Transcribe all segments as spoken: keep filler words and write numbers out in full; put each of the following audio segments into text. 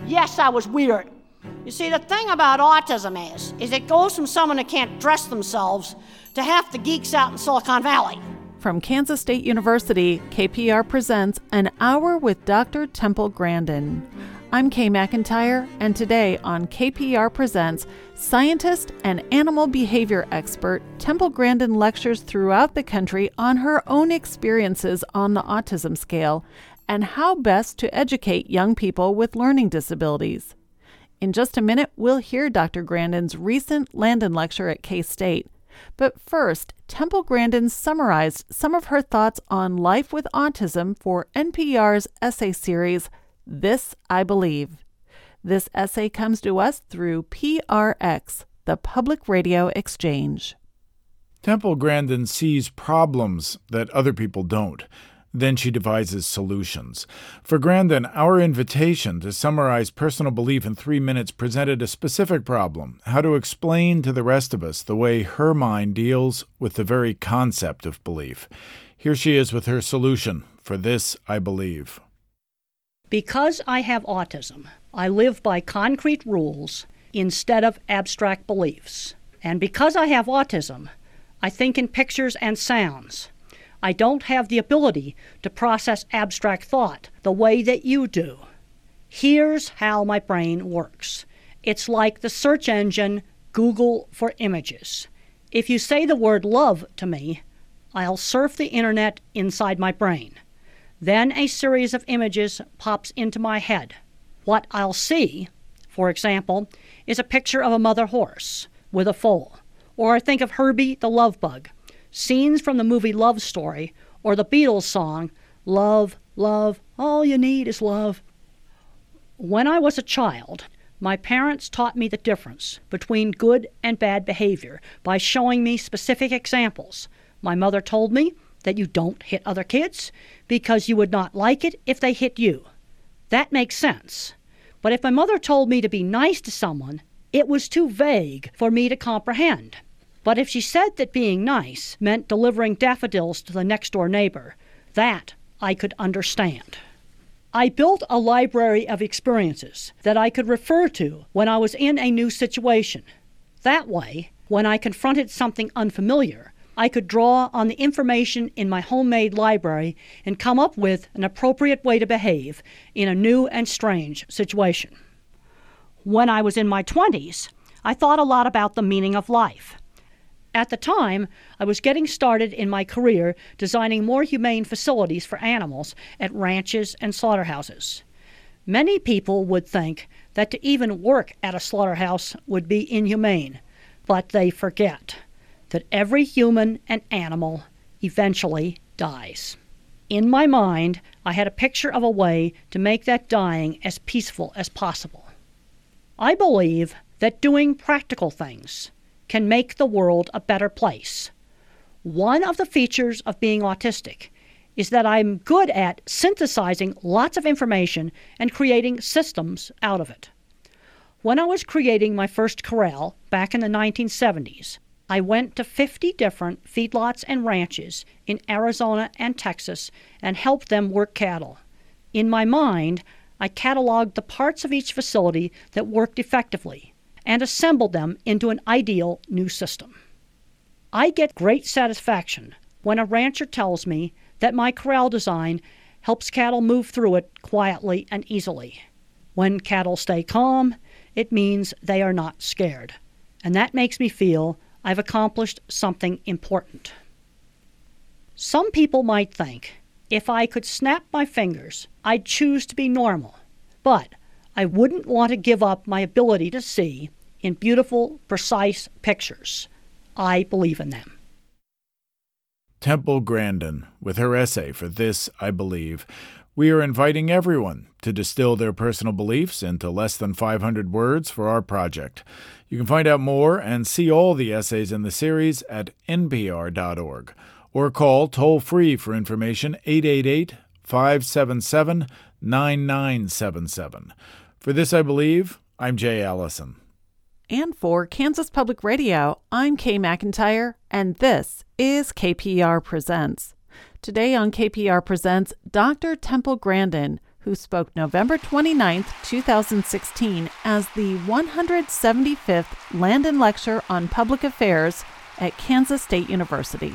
Yes, I was weird. You see, the thing about autism is, is it goes from someone that can't dress themselves to half the geeks out in Silicon Valley. From Kansas State University, K P R presents An Hour with Doctor Temple Grandin. I'm Kay McIntyre, and today on K P R Presents, scientist and animal behavior expert Temple Grandin lectures throughout the country on her own experiences on the autism scale and how best to educate young people with learning disabilities. In just a minute, we'll hear Doctor Grandin's recent Landon lecture at K-State. But first, Temple Grandin summarized some of her thoughts on life with autism for N P R's essay series, This I Believe. This essay comes to us through P R X, the Public Radio Exchange. Temple Grandin sees problems that other people don't. Then she devises solutions. For Grandin, our invitation to summarize personal belief in three minutes presented a specific problem: how to explain to the rest of us the way her mind deals with the very concept of belief. Here she is with her solution for This I Believe. Because I have autism, I live by concrete rules instead of abstract beliefs. And because I have autism, I think in pictures and sounds. I don't have the ability to process abstract thought the way that you do. Here's how my brain works. It's like the search engine Google for images. If you say the word love to me, I'll surf the internet inside my brain. Then a series of images pops into my head. What I'll see, for example, is a picture of a mother horse with a foal. Or I think of Herbie the Love Bug, scenes from the movie Love Story, or the Beatles song, Love, Love, All You Need Is Love. When I was a child, my parents taught me the difference between good and bad behavior by showing me specific examples. My mother told me that you don't hit other kids because you would not like it if they hit you. That makes sense. But if my mother told me to be nice to someone, it was too vague for me to comprehend. But if she said that being nice meant delivering daffodils to the next-door neighbor, that I could understand. I built a library of experiences that I could refer to when I was in a new situation. That way, when I confronted something unfamiliar, I could draw on the information in my homemade library and come up with an appropriate way to behave in a new and strange situation. When I was in my twenties, I thought a lot about the meaning of life. At the time, I was getting started in my career designing more humane facilities for animals at ranches and slaughterhouses. Many people would think that to even work at a slaughterhouse would be inhumane, but they forget that every human and animal eventually dies. In my mind, I had a picture of a way to make that dying as peaceful as possible. I believe that doing practical things can make the world a better place. One of the features of being autistic is that I'm good at synthesizing lots of information and creating systems out of it. When I was creating my first corral back in the nineteen seventies, I went to fifty different feedlots and ranches in Arizona and Texas and helped them work cattle. In my mind, I cataloged the parts of each facility that worked effectively and assembled them into an ideal new system. I get great satisfaction when a rancher tells me that my corral design helps cattle move through it quietly and easily. When cattle stay calm, it means they are not scared, and that makes me feel I've accomplished something important. Some people might think if I could snap my fingers, I'd choose to be normal, but I wouldn't want to give up my ability to see in beautiful, precise pictures. I believe in them. Temple Grandin, with her essay for This I Believe. We are inviting everyone to distill their personal beliefs into less than five hundred words for our project. You can find out more and see all the essays in the series at N P R dot org or call toll-free for information eight eight eight, five seven seven, nine nine seven seven. For This I Believe, I'm Jay Allison. And for Kansas Public Radio, I'm Kay McIntyre, and this is K P R Presents. Today on K P R Presents, Doctor Temple Grandin, who who spoke November twenty-ninth, two thousand sixteen as the one hundred seventy-fifth Landon Lecture on Public Affairs at Kansas State University.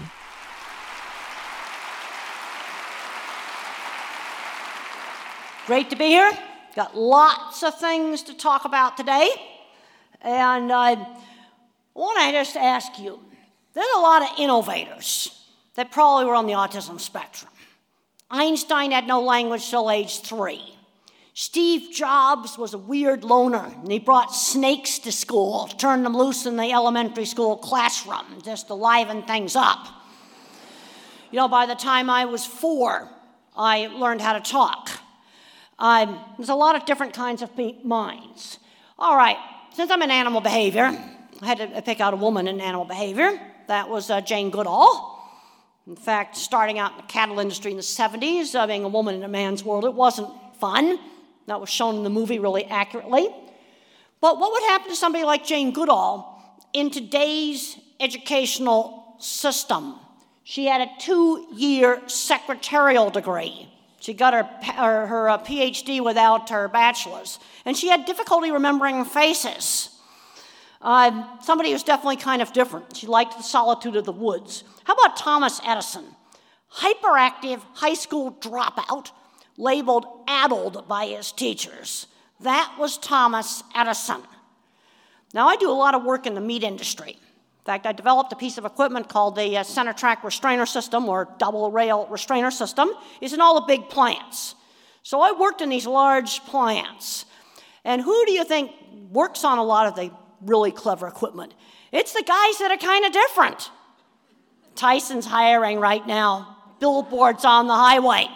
Great to be here. Got lots of things to talk about today. And I want to just ask you, there's a lot of innovators that probably were on the autism spectrum. Einstein had no language till age three. Steve Jobs was a weird loner, and he brought snakes to school, turned them loose in the elementary school classroom, just to liven things up. You know, by the time I was four, I learned how to talk. Um, there's a lot of different kinds of minds. All right, since I'm in animal behavior, I had to pick out a woman in animal behavior. That was uh, Jane Goodall. In fact, starting out in the cattle industry in the seventies, uh, being a woman in a man's world, it wasn't fun. That was shown in the movie really accurately. But what would happen to somebody like Jane Goodall in today's educational system? She had a two-year secretarial degree. She got her, her, her uh, P H D without her bachelor's, and she had difficulty remembering faces. Uh, somebody who's definitely kind of different. She liked the solitude of the woods. How about Thomas Edison? Hyperactive high school dropout, labeled addled by his teachers. That was Thomas Edison. Now, I do a lot of work in the meat industry. In fact, I developed a piece of equipment called the uh, center track restrainer system, or double rail restrainer system. It's in all the big plants. So I worked in these large plants. And who do you think works on a lot of the really clever equipment? It's the guys that are kind of different. Tyson's hiring right now, billboards on the highway.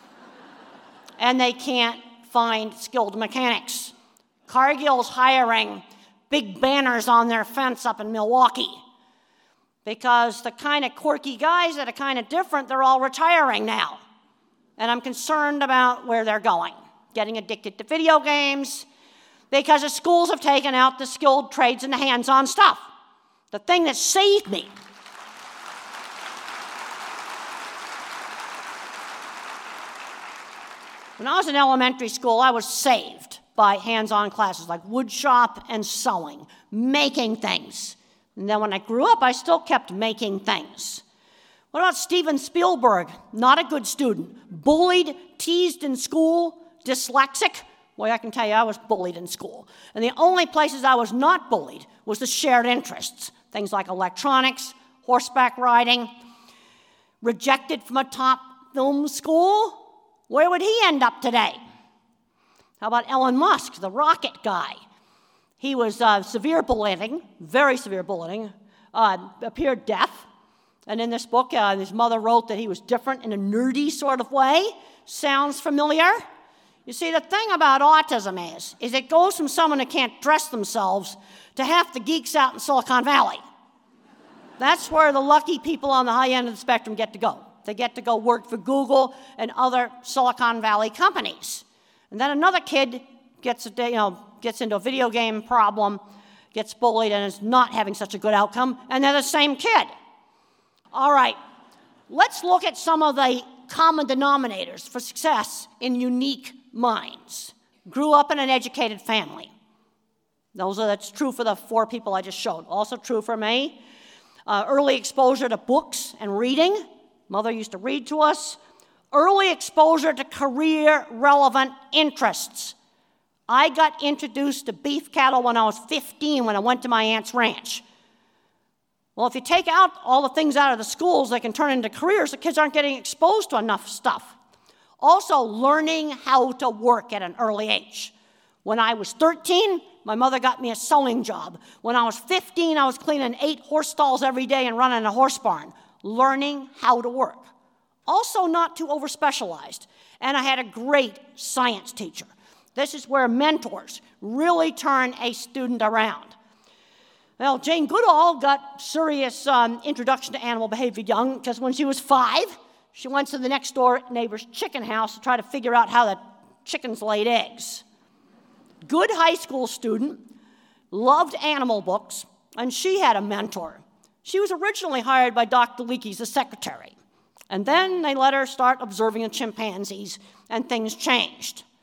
And they can't find skilled mechanics. Cargill's hiring big banners on their fence up in Milwaukee, because the kind of quirky guys that are kind of different, they're all retiring now. And I'm concerned about where they're going, getting addicted to video games, because the schools have taken out the skilled trades and the hands-on stuff. The thing that saved me. When I was in elementary school, I was saved by hands-on classes like wood shop and sewing, making things. And then when I grew up, I still kept making things. What about Steven Spielberg? Not a good student. Bullied, teased in school, dyslexic. Boy, I can tell you, I was bullied in school. And the only places I was not bullied was the shared interests. Things like electronics, horseback riding. Rejected from a top film school. Where would he end up today? How about Elon Musk, the rocket guy? He was uh, severe bullying, very severe bullying, uh, appeared deaf. And in this book, uh, his mother wrote that he was different in a nerdy sort of way. Sounds familiar? You see, the thing about autism is, is it goes from someone who can't dress themselves to half the geeks out in Silicon Valley. That's where the lucky people on the high end of the spectrum get to go. They get to go work for Google and other Silicon Valley companies. And then another kid gets, a, you know, gets into a video game problem, gets bullied, and is not having such a good outcome, and they're the same kid. All right, let's look at some of the common denominators for success in unique minds. Grew up in an educated family. Those are, that's true for the four people I just showed. Also true for me. Uh, early exposure to books and reading. Mother used to read to us. Early exposure to career-relevant interests. I got introduced to beef cattle when I was fifteen when I went to my aunt's ranch. Well, if you take out all the things out of the schools that can turn into careers, the kids aren't getting exposed to enough stuff. Also, learning how to work at an early age. When I was thirteen, my mother got me a sewing job. When I was fifteen, I was cleaning eight horse stalls every day and running a horse barn. Learning how to work. Also not too over-specialized. And I had a great science teacher. This is where mentors really turn a student around. Well, Jane Goodall got serious um, introduction to animal behavior young, because when she was five, she went to the next door neighbor's chicken house to try to figure out how the chickens laid eggs. Good high school student, loved animal books, and she had a mentor. She was originally hired by Doctor Leakey as a secretary, and then they let her start observing the chimpanzees, and things changed.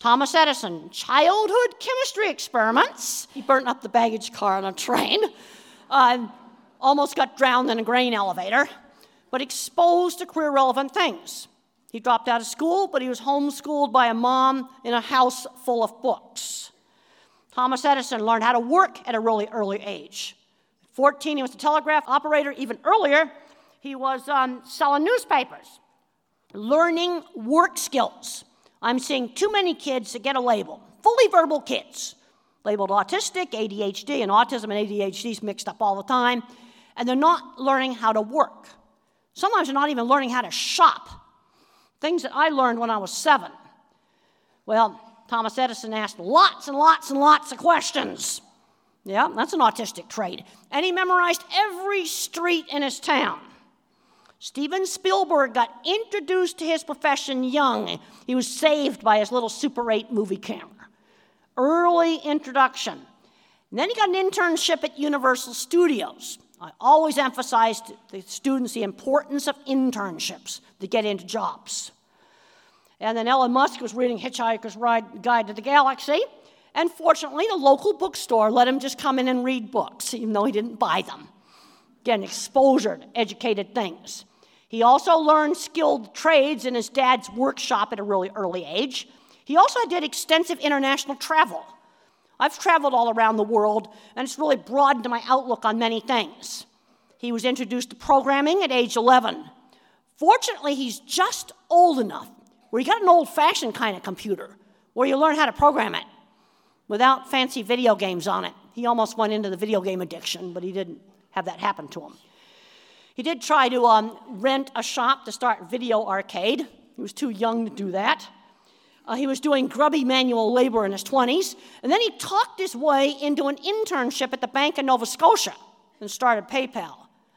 Thomas Edison, childhood chemistry experiments. He burnt up the baggage car on a train, uh, almost got drowned in a grain elevator, but exposed to career-relevant things. He dropped out of school, but he was homeschooled by a mom in a house full of books. Thomas Edison learned how to work at a really early age. At fourteen, he was a telegraph operator. Even earlier, he was um, selling newspapers, learning work skills. I'm seeing too many kids that get a label, fully verbal kids, labeled autistic, A D H D, and autism and A D H D is mixed up all the time, and they're not learning how to work. Sometimes they're not even learning how to shop, things that I learned when I was seven. Well, Thomas Edison asked lots and lots and lots of questions. Yeah, that's an autistic trait. And he memorized every street in his town. Steven Spielberg got introduced to his profession young. He was saved by his little Super eight movie camera. Early introduction. And then he got an internship at Universal Studios. I always emphasized to the students the importance of internships to get into jobs. And then Elon Musk was reading Hitchhiker's Ride, Guide to the Galaxy, and fortunately the local bookstore let him just come in and read books, even though he didn't buy them. Again, exposure to educated things. He also learned skilled trades in his dad's workshop at a really early age. He also did extensive international travel. I've traveled all around the world, and it's really broadened my outlook on many things. He was introduced to programming at age eleven. Fortunately, he's just old enough where he got an old-fashioned kind of computer where you learn how to program it without fancy video games on it. He almost went into the video game addiction, but he didn't have that happen to him. He did try to um, rent a shop to start Video Arcade. He was too young to do that. Uh, he was doing grubby manual labor in his twenties, and then he talked his way into an internship at the Bank of Nova Scotia and started PayPal.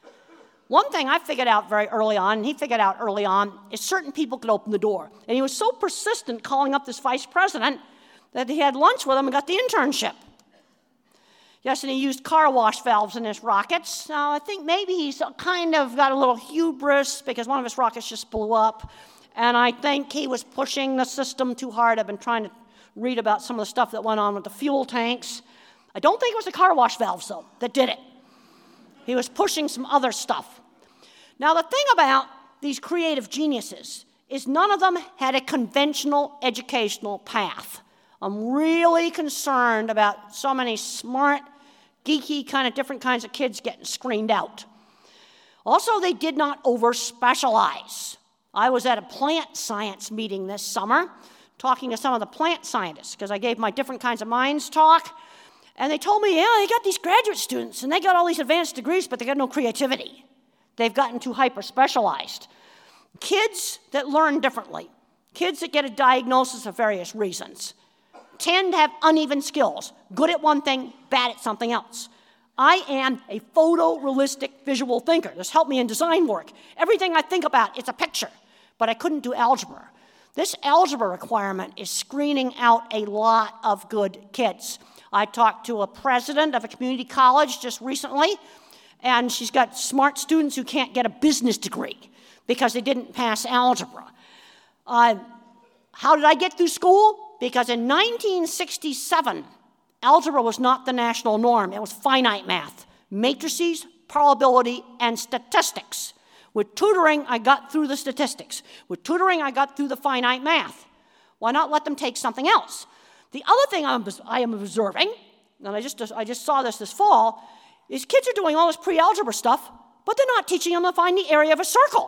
One thing I figured out very early on, and he figured out early on, is certain people could open the door. And he was so persistent calling up this vice president that he had lunch with him and got the internship. Yes, and he used car wash valves in his rockets. Now, I think maybe he's kind of got a little hubris because one of his rockets just blew up. And I think he was pushing the system too hard. I've been trying to read about some of the stuff that went on with the fuel tanks. I don't think it was the car wash valves, though, that did it. He was pushing some other stuff. Now, the thing about these creative geniuses is none of them had a conventional educational path. I'm really concerned about so many smart, geeky, kind of different kinds of kids getting screened out. Also, they did not over-specialize. I was at a plant science meeting this summer talking to some of the plant scientists because I gave my different kinds of minds talk. And they told me, yeah, they got these graduate students, and they got all these advanced degrees, but they got no creativity. They've gotten too hyper-specialized. Kids that learn differently, kids that get a diagnosis for various reasons, tend to have uneven skills, good at one thing, bad at something else. I am a photorealistic visual thinker. This helped me in design work. Everything I think about, it's a picture, but I couldn't do algebra. This algebra requirement is screening out a lot of good kids. I talked to a president of a community college just recently, and she's got smart students who can't get a business degree because they didn't pass algebra. Uh, how did I get through school? Because in nineteen sixty-seven, algebra was not the national norm. It was finite math, matrices, probability, and statistics. With tutoring, I got through the statistics. With tutoring, I got through the finite math. Why not let them take something else? The other thing I'm, I am observing, and I just, I just saw this this fall, is kids are doing all this pre-algebra stuff, but they're not teaching them to find the area of a circle.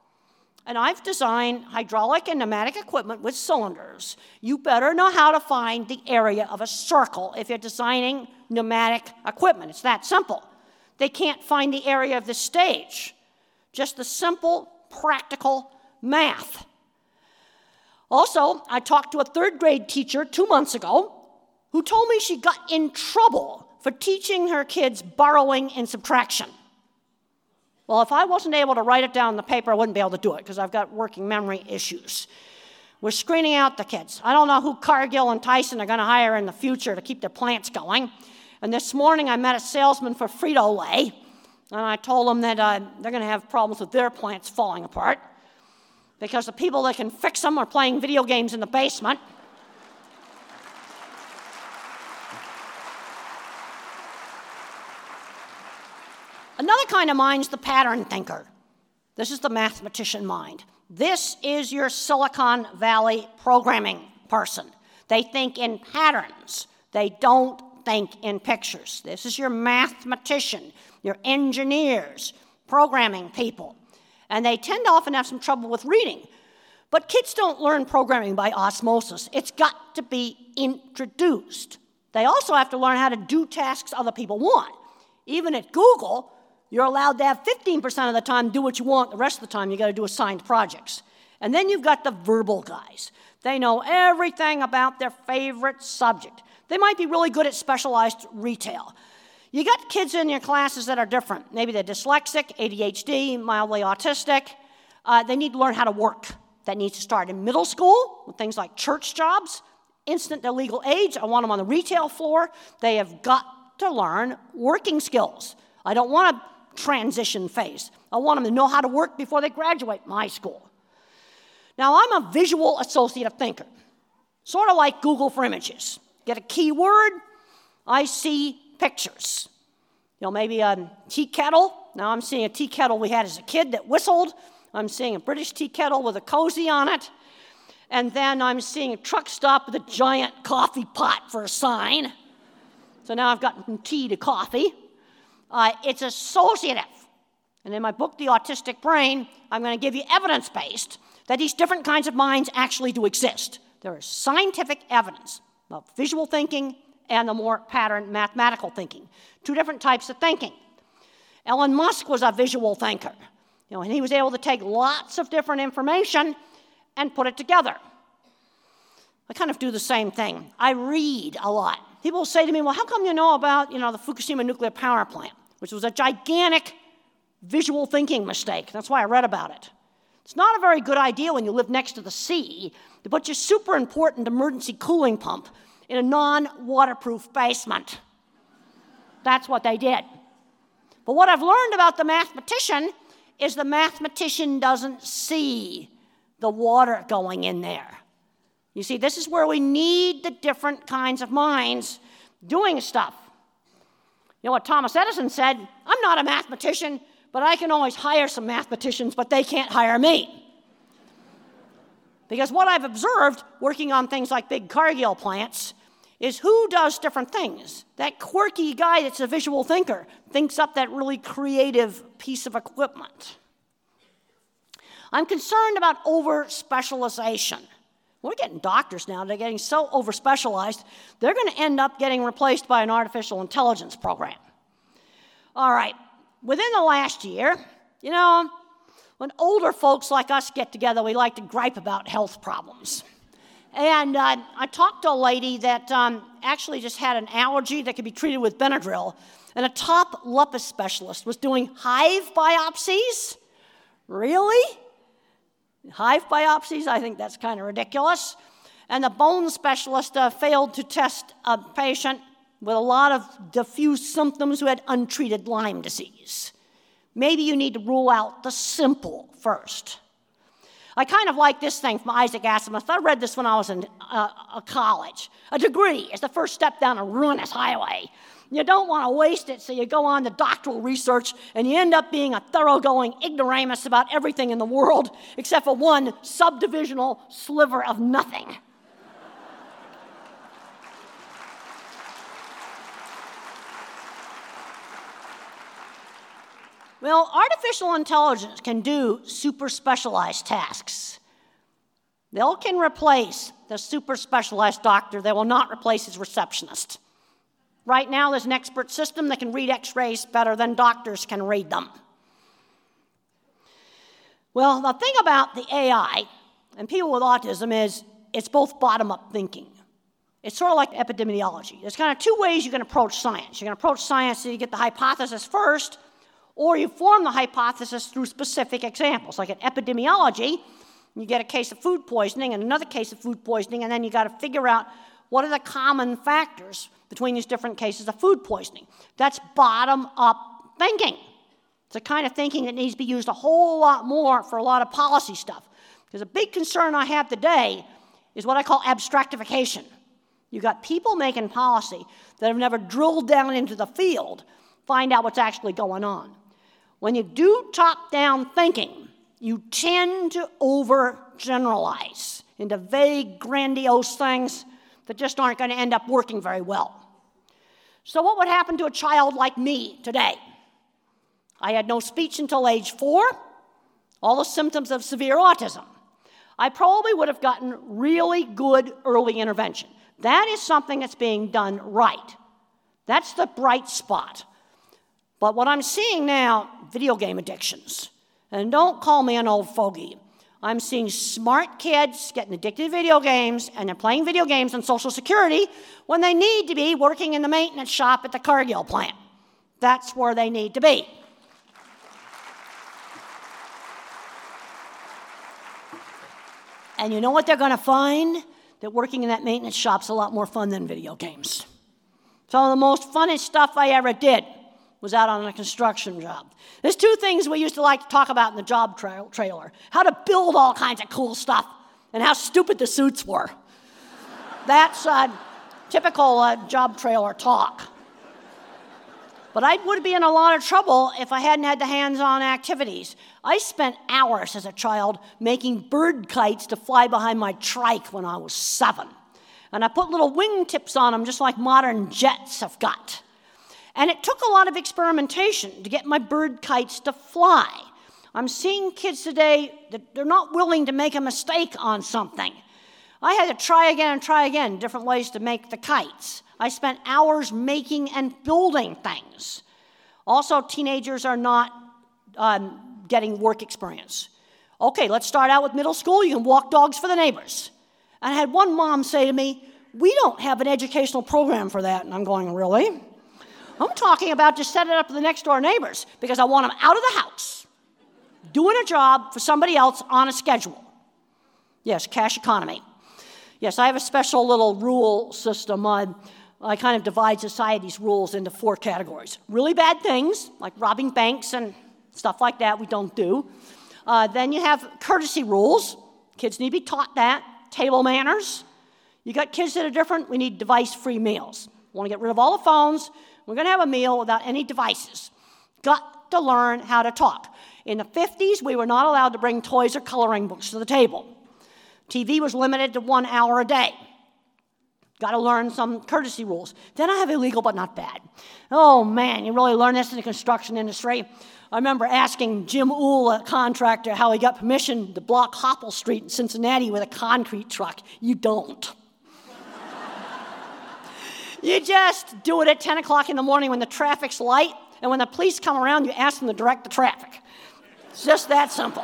And I've designed hydraulic and pneumatic equipment with cylinders. You better know how to find the area of a circle if you're designing pneumatic equipment. It's that simple. They can't find the area of the stage. Just the simple, practical math. Also, I talked to a third grade teacher two months ago who told me she got in trouble for teaching her kids borrowing and subtraction. Well, if I wasn't able to write it down on the paper, I wouldn't be able to do it because I've got working memory issues. We're screening out the kids. I don't know who Cargill and Tyson are going to hire in the future to keep their plants going. And this morning I met a salesman for Frito-Lay, and I told them that uh, they're going to have problems with their plants falling apart because the people that can fix them are playing video games in the basement. kind of mind's the pattern thinker. This is the mathematician mind. This is your Silicon Valley programming person. They think in patterns. They don't think in pictures. This is your mathematician, your engineers, programming people. And they tend to often have some trouble with reading. But kids don't learn programming by osmosis. It's got to be introduced. They also have to learn how to do tasks other people want. Even at Google, you're allowed to have fifteen percent of the time do what you want. The rest of the time, you got to do assigned projects. And then you've got the verbal guys. They know everything about their favorite subject. They might be really good at specialized retail. You got kids in your classes that are different. Maybe they're dyslexic, A D H D, mildly autistic. Uh, they need to learn how to work. That needs to start in middle school with things like church jobs. Instant their legal age, I want them on the retail floor. They have got to learn working skills. I don't want a transition phase. I want them to know how to work before they graduate my school. Now, I'm a visual associative thinker, sort of like Google for images. Get a keyword, I see pictures. You know, maybe a tea kettle. Now I'm seeing a tea kettle we had as a kid that whistled. I'm seeing a British tea kettle with a cozy on it. And then I'm seeing a truck stop with a giant coffee pot for a sign. So now I've gotten from tea to coffee. Uh, it's associative. And in my book, The Autistic Brain, I'm going to give you evidence-based that these different kinds of minds actually do exist. There is scientific evidence about visual thinking and the more pattern mathematical thinking. Two different types of thinking. Elon Musk was a visual thinker. You know, and he was able to take lots of different information and put it together. I kind of do the same thing. I read a lot. People say to me, well, how come you know about, you know, the Fukushima nuclear power plant, which was a gigantic visual thinking mistake. That's why I read about it. It's not a very good idea when you live next to the sea to put your super important emergency cooling pump in a non-waterproof basement. That's what they did. But what I've learned about the mathematician is the mathematician doesn't see the water going in there. You see, this is where we need the different kinds of minds doing stuff. You know what Thomas Edison said? I'm not a mathematician, but I can always hire some mathematicians, but they can't hire me. Because what I've observed working on things like big Cargill plants is who does different things. That quirky guy that's a visual thinker thinks up that really creative piece of equipment. I'm concerned about over-specialization. We're getting doctors now. They're getting so over-specialized, they're going to end up getting replaced by an artificial intelligence program. All right, within the last year, you know, when older folks like us get together, we like to gripe about health problems. And uh, I talked to a lady that um, actually just had an allergy that could be treated with Benadryl, and a top lupus specialist was doing hive biopsies. Really? Hive biopsies? I think that's kind of ridiculous. And the bone specialist uh, failed to test a patient with a lot of diffuse symptoms who had untreated Lyme disease. Maybe you need to rule out the simple first. I kind of like this thing from Isaac Asimov. I read this when I was in uh, a college. A degree is the first step down a ruinous highway. You don't want to waste it, so you go on to doctoral research, and you end up being a thoroughgoing ignoramus about everything in the world, except for one subdivisional sliver of nothing. Well, artificial intelligence can do super specialized tasks. They can replace the super specialized doctor. They will not replace his receptionist. Right now, there's an expert system that can read x-rays better than doctors can read them. Well, the thing about the A I and people with autism is it's both bottom-up thinking. It's sort of like epidemiology. There's kind of two ways you can approach science. You can approach science so you get the hypothesis first, or you form the hypothesis through specific examples. Like in epidemiology, you get a case of food poisoning and another case of food poisoning, and then you got to figure out what are the common factors between these different cases of food poisoning. That's bottom-up thinking. It's the kind of thinking that needs to be used a whole lot more for a lot of policy stuff. Because a big concern I have today is what I call abstractification. You've got people making policy that have never drilled down into the field, find out what's actually going on. When you do top-down thinking, you tend to overgeneralize into vague, grandiose things that just aren't going to end up working very well. So what would happen to a child like me today? I had no speech until age four, all the symptoms of severe autism. I probably would have gotten really good early intervention. That is something that's being done right. That's the bright spot. But what I'm seeing now, video game addictions. And don't call me an old fogey. I'm seeing smart kids getting addicted to video games, and they're playing video games on Social Security when they need to be working in the maintenance shop at the Cargill plant. That's where they need to be. And you know what they're going to find? That working in that maintenance shop's a lot more fun than video games. Some of the most funnest stuff I ever did was out on a construction job. There's two things we used to like to talk about in the job tra- trailer. How to build all kinds of cool stuff and how stupid the suits were. That's uh, typical uh, job trailer talk. But I would be in a lot of trouble if I hadn't had the hands-on activities. I spent hours as a child making bird kites to fly behind my trike when I was seven. And I put little wingtips on them just like modern jets have got. And it took a lot of experimentation to get my bird kites to fly. I'm seeing kids today that they're not willing to make a mistake on something. I had to try again and try again, different ways to make the kites. I spent hours making and building things. Also, teenagers are not um, getting work experience. Okay, let's start out with middle school. You can walk dogs for the neighbors. And I had one mom say to me, we don't have an educational program for that. And I'm going, really? I'm talking about just set it up for the next door neighbors because I want them out of the house, doing a job for somebody else on a schedule. Yes, cash economy. Yes, I have a special little rule system. I, I kind of divide society's rules into four categories. Really bad things, like robbing banks and stuff like that, we don't do. Uh, then you have courtesy rules. Kids need to be taught that. Table manners. You got kids that are different, we need device-free meals. We want to get rid of all the phones. We're going to have a meal without any devices. Got to learn how to talk. In the fifties, we were not allowed to bring toys or coloring books to the table. T V was limited to one hour a day. Got to learn some courtesy rules. Then I have illegal but not bad. Oh man, you really learn this in the construction industry. I remember asking Jim Uhl, a contractor, how he got permission to block Hopple Street in Cincinnati with a concrete truck. You don't. You just do it at ten o'clock in the morning when the traffic's light, and when the police come around, you ask them to direct the traffic. It's just that simple.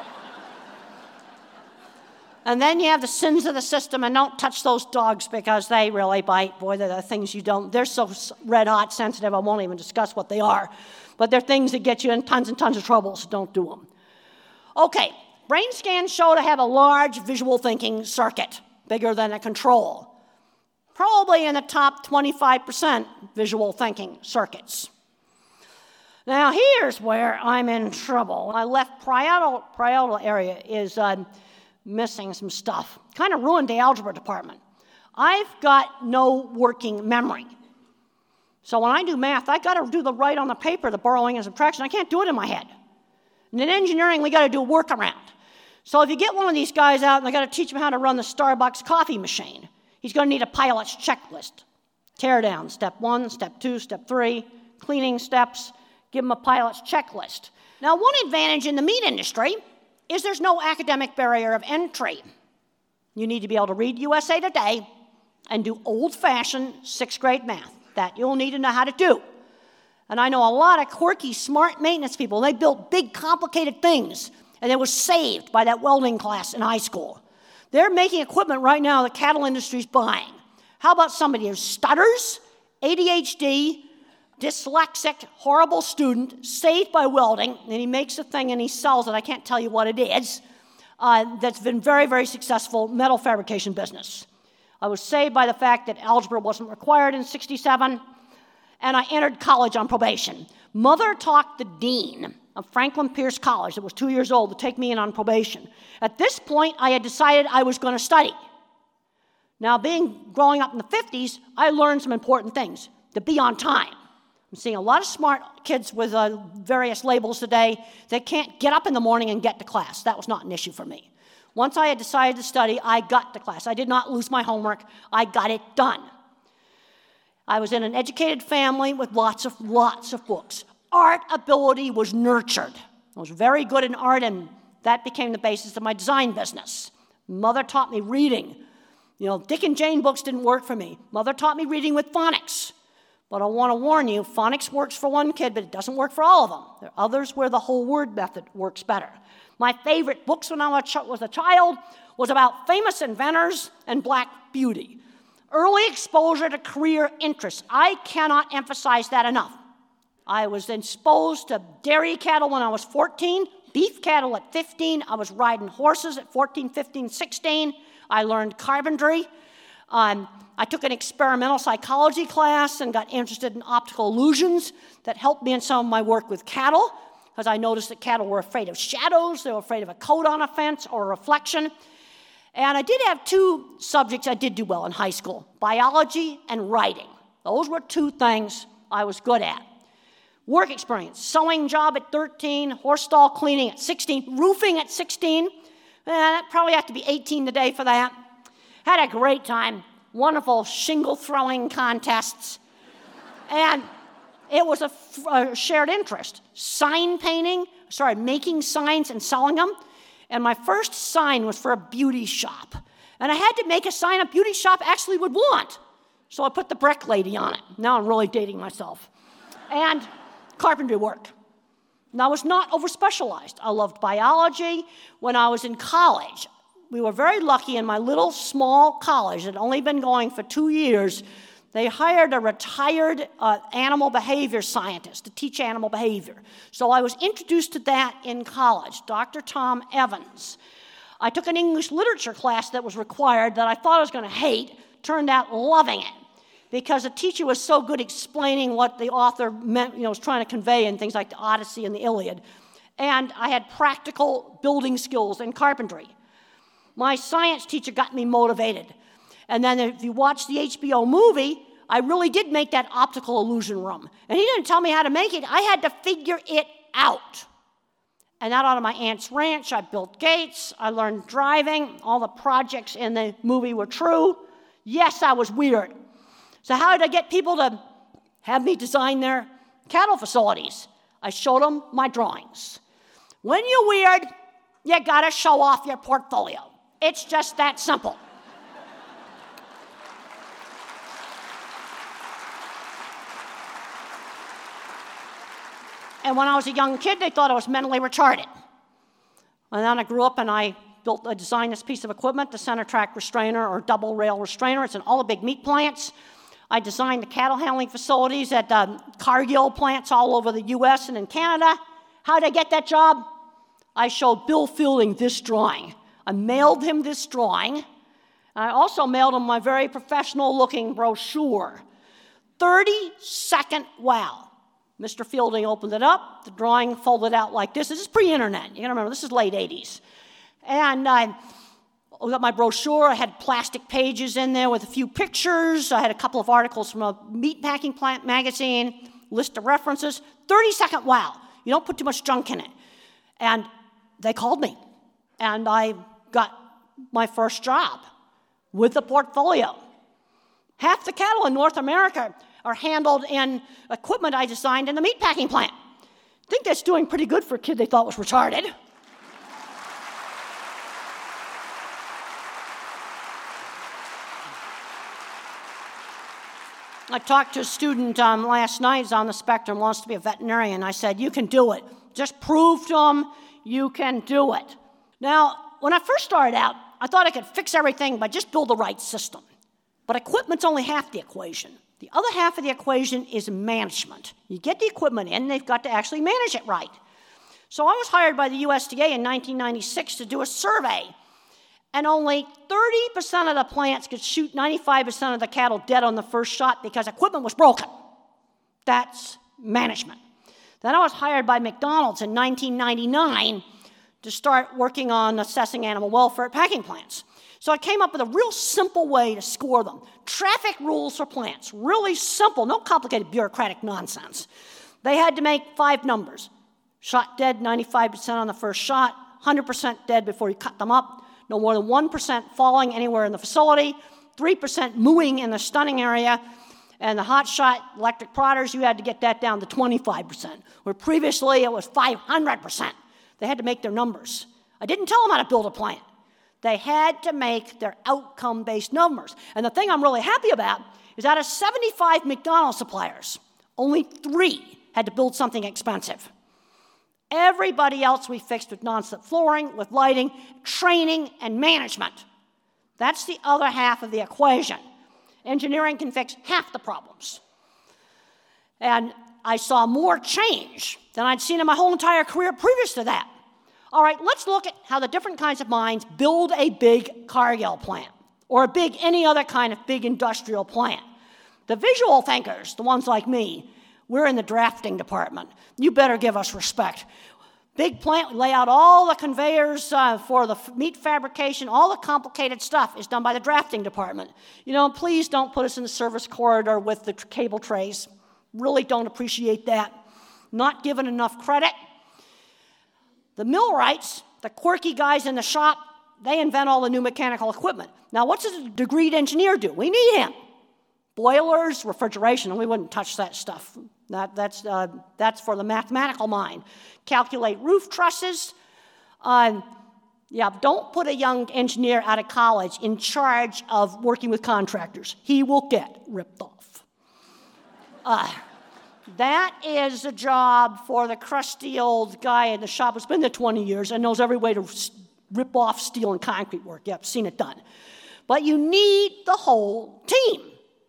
And then you have the sins of the system, and don't touch those dogs because they really bite. Boy, they're the things you don't, they're so red-hot sensitive, I won't even discuss what they are. But they're things that get you in tons and tons of trouble, so don't do them. Okay, brain scans show to have a large visual thinking circuit, bigger than a control. Probably in the top twenty-five percent visual thinking circuits. Now here's where I'm in trouble. My left parietal, parietal area is uh, missing some stuff. Kind of ruined the algebra department. I've got no working memory. So when I do math, I got to do the right on the paper, the borrowing and subtraction. I can't do it in my head. And in engineering, we got to do a workaround. So if you get one of these guys out and they got to teach him how to run the Starbucks coffee machine, he's going to need a pilot's checklist. Tear down, step one, step two, step three, cleaning steps, give him a pilot's checklist. Now, one advantage in the meat industry is there's no academic barrier of entry. You need to be able to read U S A Today and do old-fashioned sixth grade math. That you'll need to know how to do. And I know a lot of quirky, smart maintenance people. They built big, complicated things, and it was saved by that welding class in high school. They're making equipment right now the cattle industry's buying. How about somebody who stutters, A D H D, dyslexic, horrible student, saved by welding, and he makes a thing and he sells it, I can't tell you what it is, uh, that's been very, very successful metal fabrication business. I was saved by the fact that algebra wasn't required in sixty-seven, and I entered college on probation. Mother talked the dean of Franklin Pierce College, that was two years old, to take me in on probation. At this point, I had decided I was going to study. Now, being growing up in the fifties, I learned some important things. To be on time. I'm seeing a lot of smart kids with uh, various labels today that can't get up in the morning and get to class. That was not an issue for me. Once I had decided to study, I got to class. I did not lose my homework. I got it done. I was in an educated family with lots of, lots of books. Art ability was nurtured. I was very good in art, and that became the basis of my design business. Mother taught me reading. You know, Dick and Jane books didn't work for me. Mother taught me reading with phonics. But I want to warn you, phonics works for one kid, but it doesn't work for all of them. There are others where the whole word method works better. My favorite books when I was a child was about famous inventors and Black beauty. Early exposure to career interests. I cannot emphasize that enough. I was exposed to dairy cattle when I was fourteen, beef cattle at fifteen. I was riding horses at fourteen, fifteen, sixteen. I learned carpentry. Um, I took an experimental psychology class and got interested in optical illusions that helped me in some of my work with cattle, because I noticed that cattle were afraid of shadows, they were afraid of a coat on a fence or a reflection. And I did have two subjects I did do well in high school, biology and writing. Those were two things I was good at. Work experience, sewing job at thirteen, horse stall cleaning at sixteen, roofing at sixteen. Eh, that probably have to be eighteen today for that. Had a great time, wonderful shingle throwing contests. And it was a, a shared interest. Sign painting, sorry, making signs and selling them. And my first sign was for a beauty shop. And I had to make a sign a beauty shop actually would want. So I put the brick lady on it. Now I'm really dating myself. And carpentry work. And I was not over-specialized. I loved biology. When I was in college, we were very lucky in my little small college that had only been going for two years. They hired a retired uh, animal behavior scientist to teach animal behavior. So I was introduced to that in college, Doctor Tom Evans. I took an English literature class that was required that I thought I was going to hate, turned out loving it, because the teacher was so good explaining what the author meant, you know, was trying to convey in things like the Odyssey and the Iliad. And I had practical building skills in carpentry. My science teacher got me motivated. And then if you watch the H B O movie, I really did make that optical illusion room. And he didn't tell me how to make it. I had to figure it out. And out on my aunt's ranch, I built gates. I learned driving. All the projects in the movie were true. Yes, I was weird. So how did I get people to have me design their cattle facilities? I showed them my drawings. When you're weird, you gotta show off your portfolio. It's just that simple. And when I was a young kid, they thought I was mentally retarded. And then I grew up and I built, I designed this piece of equipment, the center track restrainer or double rail restrainer. It's in all the big meat plants. I designed the cattle handling facilities at um, Cargill plants all over the U S and in Canada. How did I get that job? I showed Bill Fielding this drawing. I mailed him this drawing. I also mailed him my very professional-looking brochure. thirty-second wow. Mister Fielding opened it up. The drawing folded out like this. This is pre-internet. You gotta remember, this is late eighties. And I got my brochure. I had plastic pages in there with a few pictures. I had a couple of articles from a meatpacking plant magazine, list of references. thirty-second wow. You don't put too much junk in it. And they called me. And I got my first job with the portfolio. Half the cattle in North America are handled in equipment I designed in the meatpacking plant. I think that's doing pretty good for a kid they thought was retarded. I talked to a student um, last night, who's on the spectrum, wants to be a veterinarian. I said, you can do it. Just prove to them you can do it. Now, when I first started out, I thought I could fix everything by just build the right system. But equipment's only half the equation. The other half of the equation is management. You get the equipment in, they've got to actually manage it right. So I was hired by the U S D A in nineteen ninety-six to do a survey. And only thirty percent of the plants could shoot ninety-five percent of the cattle dead on the first shot because equipment was broken. That's management. Then I was hired by McDonald's in nineteen ninety-nine to start working on assessing animal welfare at packing plants. So I came up with a real simple way to score them. Traffic rules for plants, really simple, no complicated bureaucratic nonsense. They had to make five numbers. Shot dead, ninety-five percent on the first shot, one hundred percent dead before you cut them up, no more than one percent falling anywhere in the facility, three percent mooing in the stunning area, and the hot shot electric prodders, you had to get that down to twenty-five percent, where previously it was five hundred percent. They had to make their numbers. I didn't tell them how to build a plant. They had to make their outcome-based numbers. And the thing I'm really happy about is out of seventy-five McDonald's suppliers, only three had to build something expensive. Everybody else we fixed with non-slip flooring, with lighting, training, and management. That's the other half of the equation. Engineering can fix half the problems. And I saw more change than I'd seen in my whole entire career previous to that. All right, let's look at how the different kinds of minds build a big Cargill plant, or a big, any other kind of big industrial plant. The visual thinkers, the ones like me, we're in the drafting department. You better give us respect. Big plant, we lay out all the conveyors uh, for the f- meat fabrication, all the complicated stuff is done by the drafting department. You know, please don't put us in the service corridor with the tr- cable trays. Really don't appreciate that. Not given enough credit. The millwrights, the quirky guys in the shop, they invent all the new mechanical equipment. Now, what does a degreed engineer do? We need him. Boilers, refrigeration, and we wouldn't touch that stuff. That, that's, uh, that's for the mathematical mind. Calculate roof trusses. Uh, yeah, don't put a young engineer out of college in charge of working with contractors. He will get ripped off. Uh, that is a job for the crusty old guy in the shop who's been there twenty years and knows every way to rip off steel and concrete work. Yeah, I've seen it done. But you need the whole team.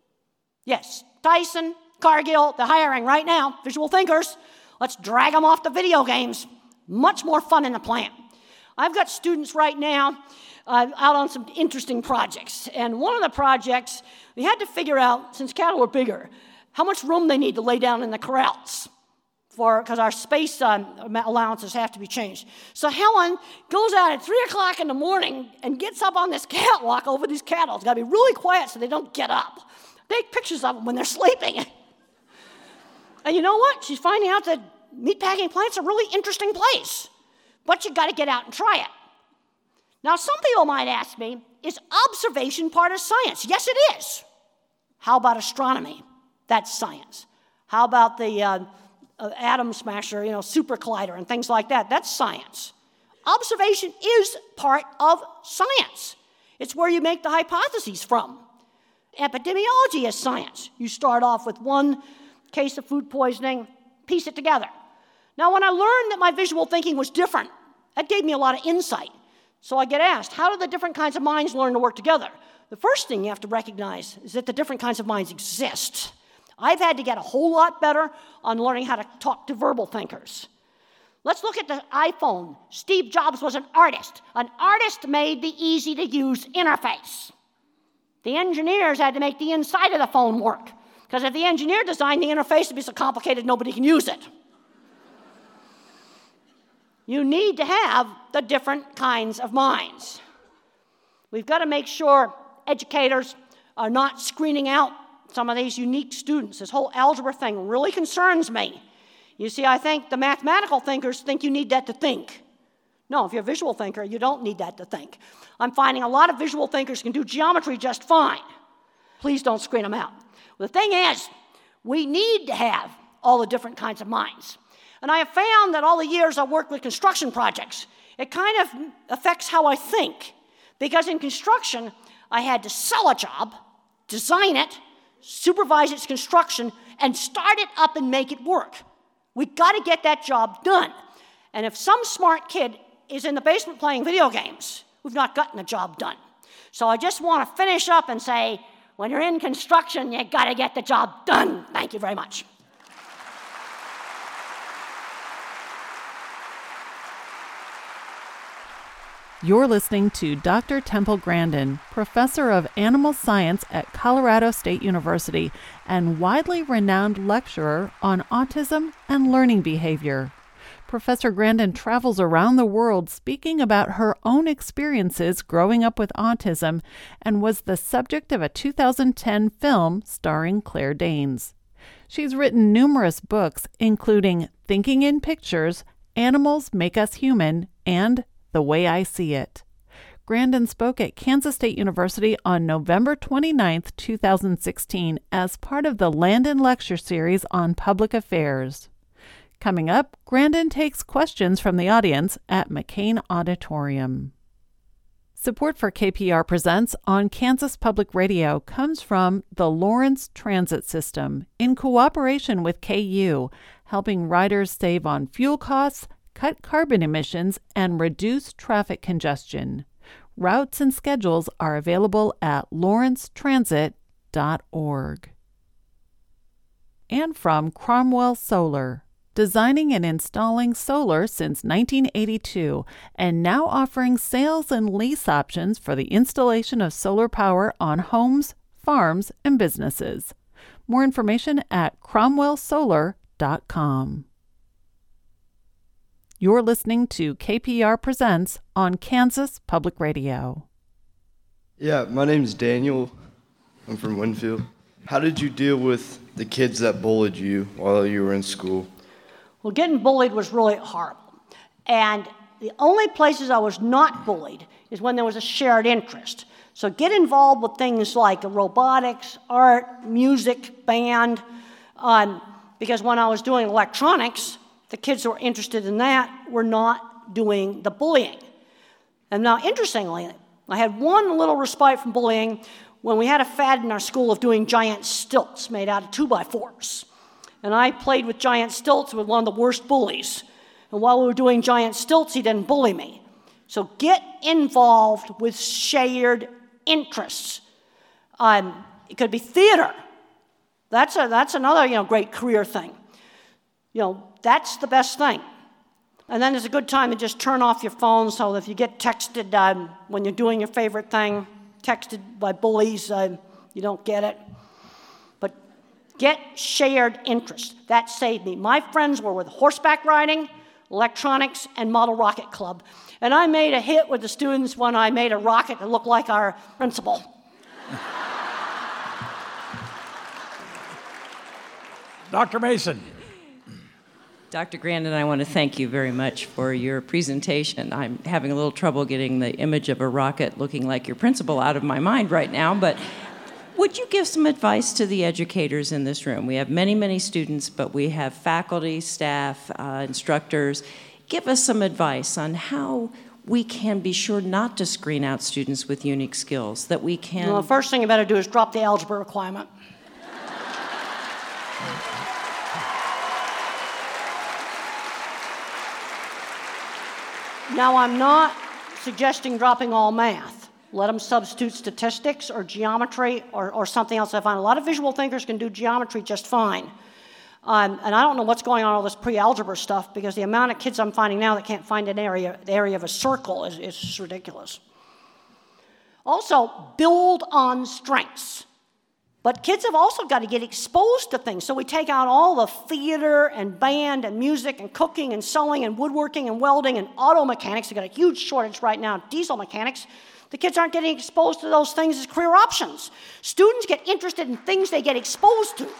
Yes, Tyson, Cargill, they're hiring right now, visual thinkers. Let's drag them off the video games. Much more fun in the plant. I've got students right now uh, out on some interesting projects. And one of the projects, we had to figure out, since cattle are bigger, how much room they need to lay down in the corrals, for because our space um, allowances have to be changed. So Helen goes out at three o'clock in the morning and gets up on this catwalk over these cattle. It's got to be really quiet so they don't get up. Take pictures of them when they're sleeping. And you know what? She's finding out that meatpacking plant's a really interesting place. But you got to get out and try it. Now, some people might ask me, is observation part of science? Yes, it is. How about astronomy? That's science. How about the uh, uh, atom smasher, you know, super collider and things like that? That's science. Observation is part of science. It's where you make the hypotheses from. Epidemiology is science. You start off with one case of food poisoning, piece it together. Now, when I learned that my visual thinking was different, that gave me a lot of insight. So I get asked, how do the different kinds of minds learn to work together? The first thing you have to recognize is that the different kinds of minds exist. I've had to get a whole lot better on learning how to talk to verbal thinkers. Let's look at the iPhone. Steve Jobs was an artist. An artist made the easy-to-use interface. The engineers had to make the inside of the phone work, because if the engineer designed the interface to be so complicated nobody can use it. You need to have the different kinds of minds. We've got to make sure educators are not screening out some of these unique students. This whole algebra thing really concerns me. You see, I think the mathematical thinkers think you need that to think. No, if you're a visual thinker, you don't need that to think. I'm finding a lot of visual thinkers can do geometry just fine. Please don't screen them out. The thing is, we need to have all the different kinds of minds. And I have found that all the years I've worked with construction projects, it kind of affects how I think. Because in construction, I had to sell a job, design it, supervise its construction, and start it up and make it work. We've got to get that job done. And if some smart kid is in the basement playing video games, we've not gotten the job done. So I just want to finish up and say, when you're in construction, you got to get the job done. Thank you very much. You're listening to Doctor Temple Grandin, professor of animal science at Colorado State University and widely renowned lecturer on autism and learning behavior. Professor Grandin travels around the world speaking about her own experiences growing up with autism and was the subject of a two thousand ten film starring Claire Danes. She's written numerous books, including Thinking in Pictures, Animals Make Us Human, and The Way I See It. Grandin spoke at Kansas State University on November twenty-ninth, two thousand sixteen, as part of the Landon Lecture Series on Public Affairs. Coming up, Grandin takes questions from the audience at McCain Auditorium. Support for K P R Presents on Kansas Public Radio comes from the Lawrence Transit System in cooperation with K U, helping riders save on fuel costs, cut carbon emissions, and reduce traffic congestion. Routes and schedules are available at lawrence transit dot org. And from Cromwell Solar, designing and installing solar since nineteen eighty-two, and now offering sales and lease options for the installation of solar power on homes, farms, and businesses. More information at cromwell solar dot com. You're listening to K P R Presents on Kansas Public Radio. Yeah, my name's Daniel. I'm from Winfield. How did you deal with the kids that bullied you while you were in school? Well, getting bullied was really horrible. And the only places I was not bullied is when there was a shared interest. So get involved with things like robotics, art, music, band, um, because when I was doing electronics, the kids who were interested in that were not doing the bullying. And now, interestingly, I had one little respite from bullying when we had a fad in our school of doing giant stilts made out of two-by-fours. And I played with giant stilts with one of the worst bullies. And while we were doing giant stilts, he didn't bully me. So get involved with shared interests. Um, it could be theater. That's a, that's another you know great career thing. You know, that's the best thing. And then there's a good time to just turn off your phone so that if you get texted um, when you're doing your favorite thing, texted by bullies, uh, you don't get it. But get shared interest. That saved me. My friends were with horseback riding, electronics, and model rocket club. And I made a hit with the students when I made a rocket that looked like our principal. Doctor Mason. Doctor Grandin, I want to thank you very much for your presentation. I'm having a little trouble getting the image of a rocket looking like your principal out of my mind right now, but would you give some advice to the educators in this room? We have many, many students, but we have faculty, staff, uh, instructors. Give us some advice on how we can be sure not to screen out students with unique skills, that we can... Well, the first thing you better do is drop the algebra requirement. Now, I'm not suggesting dropping all math. Let them substitute statistics or geometry or, or something else. I find a lot of visual thinkers can do geometry just fine. Um, and I don't know what's going on with all this pre-algebra stuff, because the amount of kids I'm finding now that can't find an area, the area of a circle is, is just ridiculous. Also, build on strengths. But kids have also got to get exposed to things. So we take out all the theater and band and music and cooking and sewing and woodworking and welding and auto mechanics. We've got a huge shortage right now of diesel mechanics. The kids aren't getting exposed to those things as career options. Students get interested in things they get exposed to.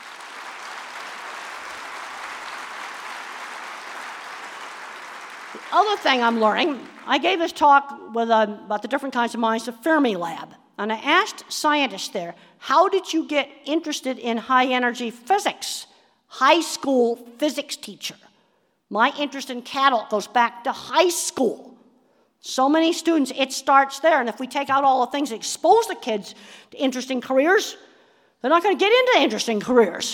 The other thing I'm learning, I gave this talk with, uh, about the different kinds of minds to Fermi Lab. And I asked scientists there, how did you get interested in high-energy physics? High school physics teacher. My interest in cattle goes back to high school. So many students, it starts there. And if we take out all the things that expose the kids to interesting careers, they're not going to get into interesting careers.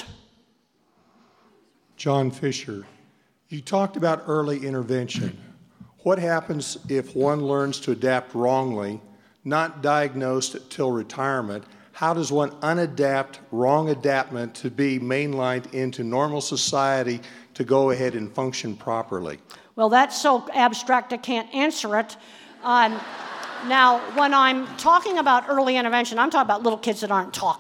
John Fisher, you talked about early intervention. What happens if one learns to adapt wrongly, not diagnosed till retirement? How does one unadapt wrong adaptment to be mainlined into normal society to go ahead and function properly? Well, that's so abstract I can't answer it. Um, now, when I'm talking about early intervention, I'm talking about little kids that aren't talking.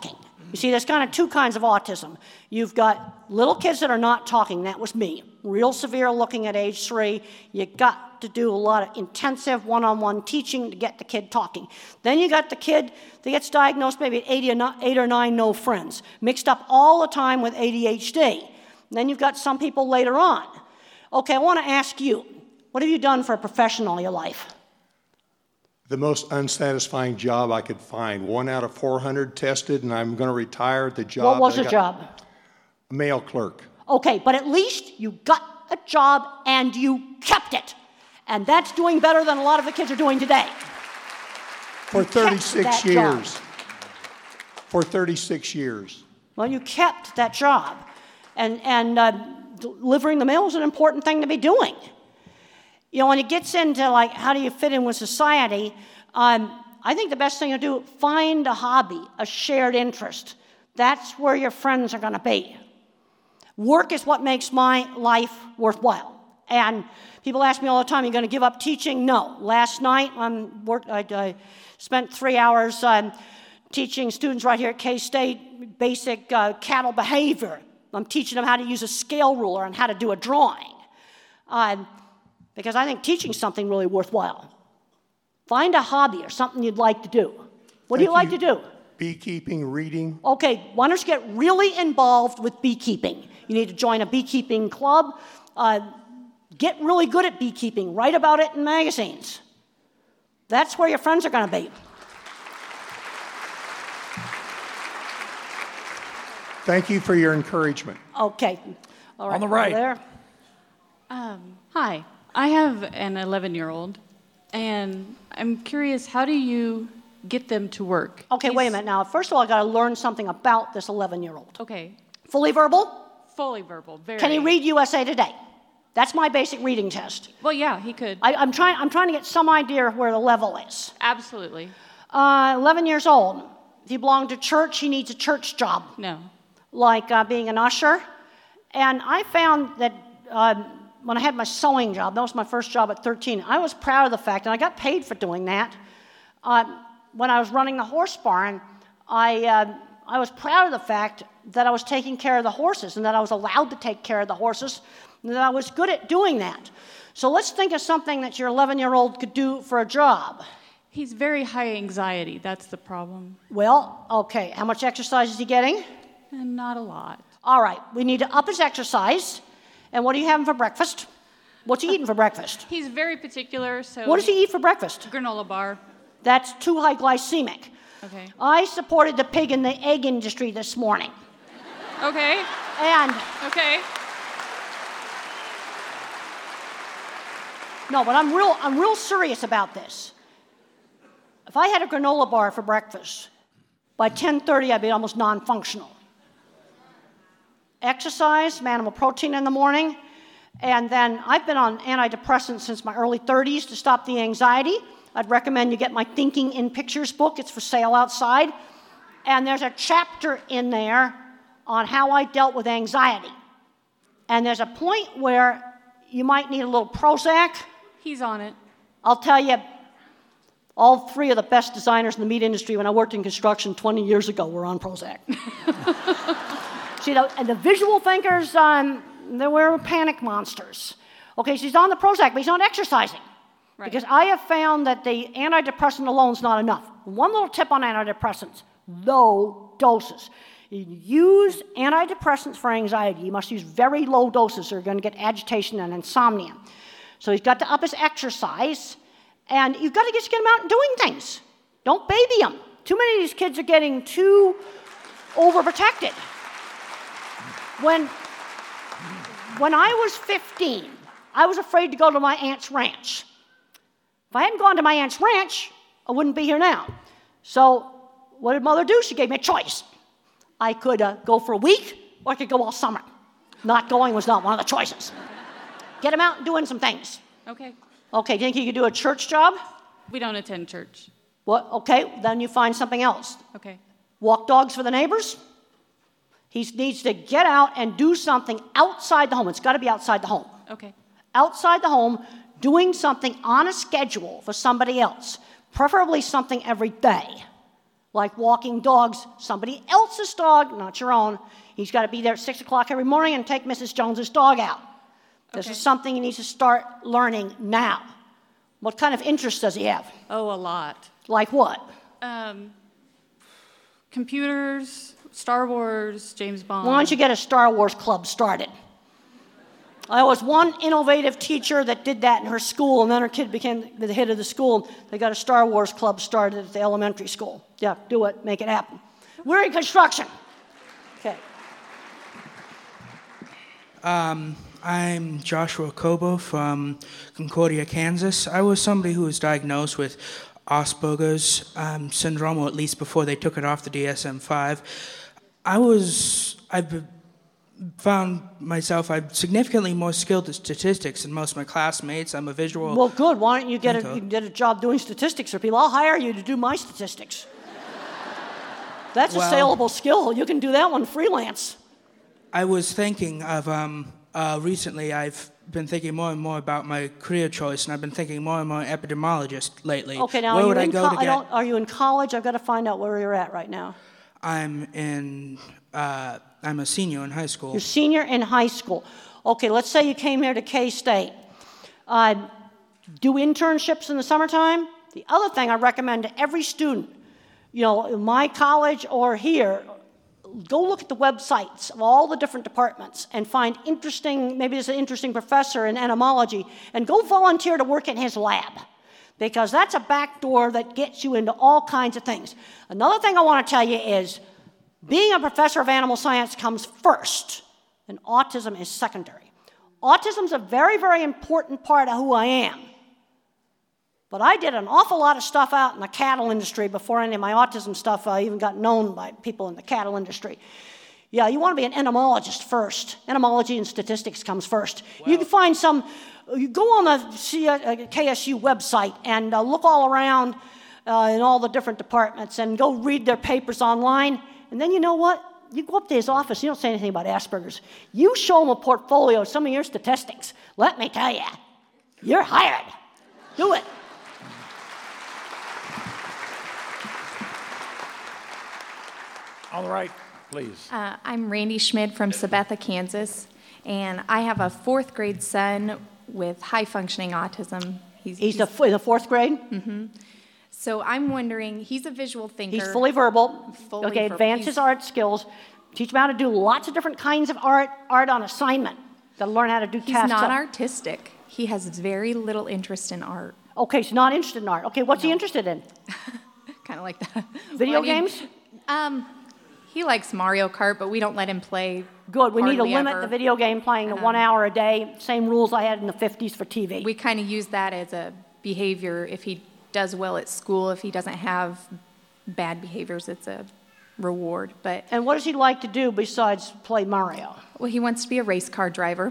You see, there's kind of two kinds of autism. You've got little kids that are not talking. That was me. Real severe looking at age three. You got to do a lot of intensive one-on-one teaching to get the kid talking. Then you got the kid that gets diagnosed maybe at eight or nine, eight or nine no friends, mixed up all the time with A D H D. And then you've got some people later on. Okay, I want to ask you, what have you done for a profession all your life? The most unsatisfying job I could find. One out of four hundred tested, and I'm going to retire at the job. What was the the job? Mail clerk. Okay, but at least you got a job and you kept it. And that's doing better than a lot of the kids are doing today. For thirty-six years. Job. For thirty-six years. Well, you kept that job. And, and uh, delivering the mail is an important thing to be doing. You know, when it gets into, like, how do you fit in with society, um, I think the best thing to do, find a hobby, a shared interest. That's where your friends are going to be. Work is what makes my life worthwhile. And people ask me all the time, are you going to give up teaching? No. Last night, um, work, I, I spent three hours um, teaching students right here at K-State basic uh, cattle behavior. I'm teaching them how to use a scale ruler and how to do a drawing. Uh, because I think teaching is something really worthwhile. Find a hobby or something you'd like to do. What Thank do you like you. to do? Beekeeping, reading. Okay, why don't you get really involved with beekeeping? You need to join a beekeeping club. Uh, get really good at beekeeping. Write about it in magazines. That's where your friends are going to be. Thank you for your encouragement. Okay. All right. On the right. There. Um, hi. I have an eleven-year-old, and I'm curious, how do you get them to work? Okay, He's... wait a minute now. First of all, I got to learn something about this eleven-year-old. Okay. Fully verbal? Fully verbal, very. Can he read U S A Today? That's my basic reading test. Well, yeah, he could. I, I'm trying. I'm trying to get some idea of where the level is. Absolutely. Uh, eleven years old. If he belonged to church, he needs a church job. No. Like uh, being an usher. And I found that uh, when I had my sewing job, that was my first job at thirteen, I was proud of the fact, and I got paid for doing that. Uh, when I was running the horse barn, I, uh, I was proud of the fact that I was taking care of the horses and that I was allowed to take care of the horses and that I was good at doing that. So let's think of something that your eleven-year-old could do for a job. He's very high anxiety. That's the problem. Well, okay. How much exercise is he getting? And not a lot. All right. We need to up his exercise. And what are you having for breakfast? What's he eating for breakfast? He's very particular, so... What does he eat for breakfast? Granola bar. That's too high glycemic. Okay. I supported the pig in the egg industry this morning. Okay. And... Okay. No, but I'm real, I'm real serious about this. If I had a granola bar for breakfast, by ten thirty I'd be almost non-functional. Exercise, some animal protein in the morning, and then I've been on antidepressants since my early thirties to stop the anxiety. I'd recommend you get my Thinking in Pictures book. It's for sale outside. And there's a chapter in there on how I dealt with anxiety. And there's a point where you might need a little Prozac. He's on it. I'll tell you, all three of the best designers in the meat industry when I worked in construction twenty years ago were on Prozac. See, the, and the visual thinkers, um, they were panic monsters. Okay, so he's on the Prozac, but he's not exercising. Right. Because I have found that the antidepressant alone is not enough. One little tip on antidepressants, low doses. You use antidepressants for anxiety, you must use very low doses or you're going to get agitation and insomnia. So he's got to up his exercise, and you've got to just get him out and doing things. Don't baby him. Too many of these kids are getting too overprotected. When, when I was fifteen, I was afraid to go to my aunt's ranch. If I hadn't gone to my aunt's ranch, I wouldn't be here now. So what did Mother do? She gave me a choice. I could uh, go for a week, or I could go all summer. Not going was not one of the choices. Get him out and doing some things. Okay. Okay, think you could do a church job? We don't attend church. What? Okay, then you find something else. Okay. Walk dogs for the neighbors? He needs to get out and do something outside the home. It's got to be outside the home. Okay. Outside the home, doing something on a schedule for somebody else, preferably something every day. like walking dogs, somebody else's dog, not your own. He's got to be there at six o'clock every morning and take Missus Jones's dog out. This Okay. is something he needs to start learning now. What kind of interest does he have? Oh, a lot. Like what? Um, computers, Star Wars, James Bond. Why don't you get a Star Wars club started? There was one innovative teacher that did that in her school, and then her kid became the head of the school. They got a Star Wars club started at the elementary school. Yeah, do it, make it happen. We're in construction. Okay. Um, I'm Joshua Kobo from Concordia, Kansas. I was somebody who was diagnosed with Asperger's um, syndrome, or at least before they took it off the D S M five. I was, I've found myself, I'm significantly more skilled at statistics than most of my classmates. I'm a visual. Well, good. Why don't you get a, thinker. you get a job doing statistics for people? I'll hire you to do my statistics. That's Well- a saleable skill. You can do that one freelance. I was thinking of, um, uh, recently I've been thinking more and more about my career choice, and I've been thinking more and more epidemiologist lately. Okay, now Where are would you, I in go co- to I get? don't, are you in college? I've got to find out where you're at right now. I'm in, uh, I'm a senior in high school. You're senior in high school. Okay, let's say you came here to K-State. Uh, do internships in the summertime. The other thing I recommend to every student, you know, in my college or here, go look at the websites of all the different departments and find interesting, maybe there's an interesting professor in entomology, and go volunteer to work in his lab, because that's a back door that gets you into all kinds of things. Another thing I want to tell you is being a professor of animal science comes first, and autism is secondary. Autism is a very, very important part of who I am. But I did an awful lot of stuff out in the cattle industry before any of my autism stuff uh, even got known by people in the cattle industry. Yeah, you want to be an entomologist first. Entomology and statistics comes first. Well, you can find some, you go on the C- uh, K S U website and uh, look all around uh, in all the different departments and go read their papers online. And then you know what? You go up to his office, you don't say anything about Asperger's. You show him a portfolio of some of your statistics. Let me tell you, you're hired. Do it. All right, please. Uh, I'm Randy Schmid from Sabetha, Kansas, and I have a fourth grade son with high functioning autism. He's, he's, he's in the fourth grade? Mm-hmm. So I'm wondering, he's a visual thinker. He's fully verbal. Fully okay, verbal. advance his art skills. Teach him how to do lots of different kinds of art, art on assignment. Got to learn how to do He's tasks. not up. artistic. He has very little interest in art. Okay, he's not interested in art. Okay, what's No. he interested in? Kind of like that. Video Well, I mean, games? Um, he likes Mario Kart, but we don't let him play. Good. We need to hardly limit ever. the video game playing to Um, one hour a day. Same rules I had in the fifties for T V. We kind of use that as a behavior. If he does well at school, if he doesn't have bad behaviors, it's a reward. But and what does he like to do besides play Mario? Well, he wants to be a race car driver.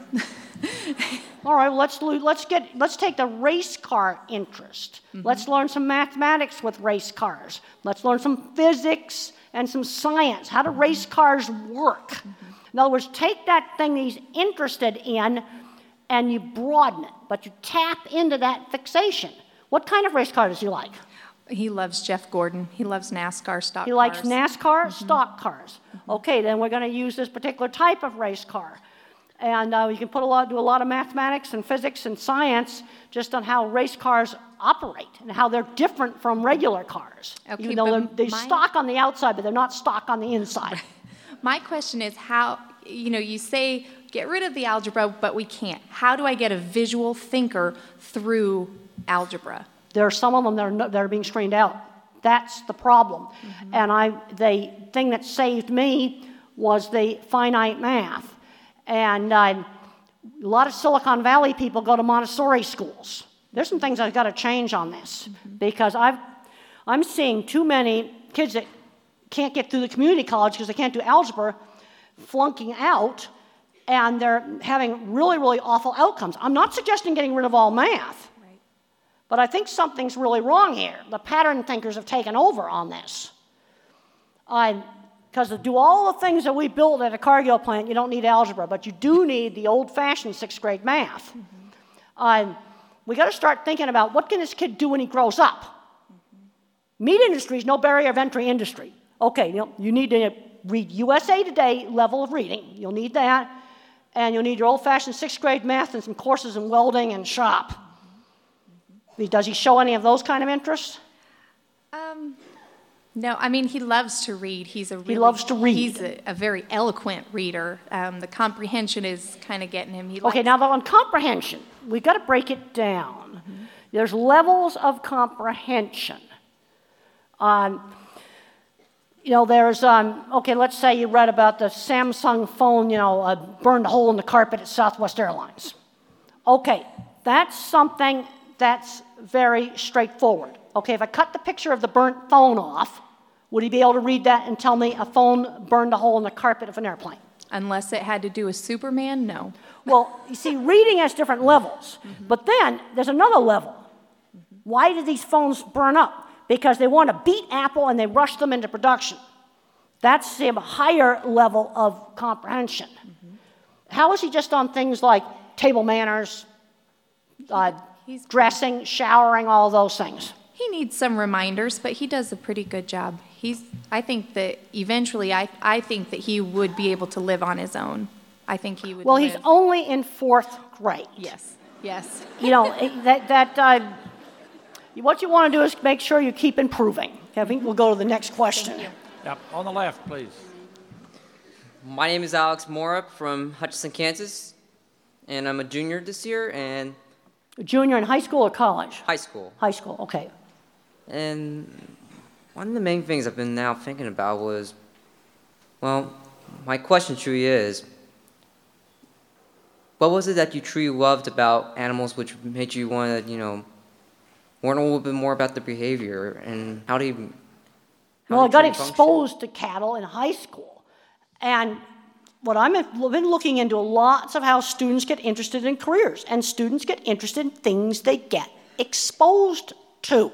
All right, well, let's lo- let's get let's take the race car interest. Mm-hmm. Let's learn some mathematics with race cars. Let's learn some physics and some science. How do race cars work? Mm-hmm. In other words, take that thing that he's interested in and you broaden it, but you tap into that fixation. What kind of race car does he like? He loves Jeff Gordon. He loves NASCAR stock He likes cars. NASCAR, Mm-hmm. stock cars. Mm-hmm. Okay, then we're going to use this particular type of race car. And uh, you can put a lot, do a lot of mathematics and physics and science just on how race cars operate and how they're different from regular cars. Okay, Even though but they're, they my- stock on the outside, but they're not stock on the inside. My question is how, you know, you say get rid of the algebra, but we can't. How do I get a visual thinker through algebra? There are some of them that are, no, that are being screened out. That's the problem. Mm-hmm. And I, the thing that saved me was the finite math. And uh, a lot of Silicon Valley people go to Montessori schools. There's some things I've got to change on this mm-hmm. because I've, I'm seeing too many kids that can't get through the community college because they can't do algebra, flunking out, and they're having really, really awful outcomes. I'm not suggesting getting rid of all math, Right. but I think something's really wrong here. The pattern thinkers have taken over on this. I. Because to do all the things that we build at a Cargill plant, you don't need algebra, but you do need the old-fashioned sixth grade math. Mm-hmm. Uh, we got to start thinking about what can this kid do when he grows up? Mm-hmm. Meat industry is no barrier of entry industry. Okay, you know, you need to read U S A Today level of reading. You'll need that. And you'll need your old-fashioned sixth grade math and some courses in welding and shop. Does he show any of those kind of interests? Um, no, I mean, he loves to read. He's a really, he loves to read. He's a, a very eloquent reader. Um, the comprehension is kind of getting him. He okay, now on comprehension, we've got to break it down. Mm-hmm. There's levels of comprehension. Um, you know, there's, um, okay, let's say you read about the Samsung phone, you know, uh, burned a hole in the carpet at Southwest Airlines. Okay, that's something that's very straightforward. Okay, if I cut the picture of the burnt phone off, would he be able to read that and tell me a phone burned a hole in the carpet of an airplane? Unless it had to do with Superman, no. Well, you see, reading has different levels. Mm-hmm. But then there's another level. Mm-hmm. Why do these phones burn up? Because they want to beat Apple and they rush them into production. That's a higher level of comprehension. Mm-hmm. How is he just on things like table manners, uh, He's dressing, showering, all those things? He needs some reminders, but he does a pretty good job. He's, I think that eventually, I, I think that he would be able to live on his own. I think he would Well, live. he's only in fourth grade. Yes, yes. You know, that, that uh, what you want to do is make sure you keep improving. Kevin, we'll go to the next question. Yep, on the left, please. My name is Alex Morup from Hutchinson, Kansas, and I'm a junior this year, and... A junior in high school or college? High school. High school, okay. And one of the main things I've been now thinking about was, well, my question truly is, what was it that you truly loved about animals which made you want to, you know, learn a little bit more about the behavior, and how do you... Well, I got exposed to cattle in high school. And what I've been looking into lots of how students get interested in careers. And students get interested in things they get exposed to.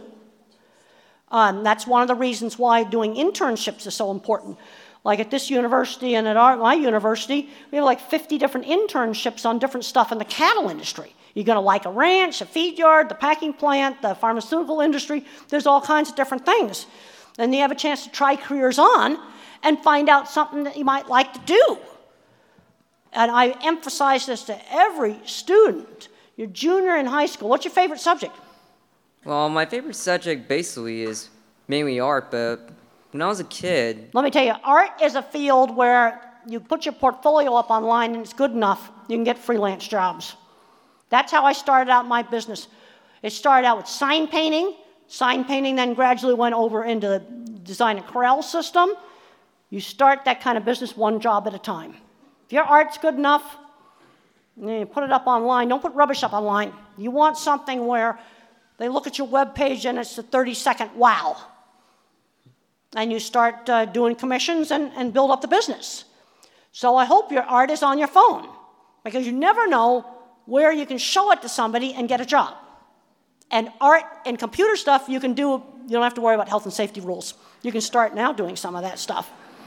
Um, that's one of the reasons why doing internships is so important. Like at this university and at our, my university, we have like fifty different internships on different stuff in the cattle industry. You're going to like a ranch, a feed yard, the packing plant, the pharmaceutical industry. There's all kinds of different things. And you have a chance to try careers on and find out something that you might like to do. And I emphasize this to every student. You're junior in high school. What's your favorite subject? Well, my favorite subject basically is mainly art, but when I was a kid... Let me tell you, art is a field where you put your portfolio up online and it's good enough, you can get freelance jobs. That's how I started out my business. It started out with sign painting. Sign painting then gradually went over into the design and corral system. You start that kind of business one job at a time. If your art's good enough, you put it up online. Don't put rubbish up online. You want something where they look at your web page and it's a thirty-second wow. And you start uh, doing commissions and, and build up the business. So I hope your art is on your phone, because you never know where you can show it to somebody and get a job. And art and computer stuff you can do, you don't have to worry about health and safety rules. You can start now doing some of that stuff.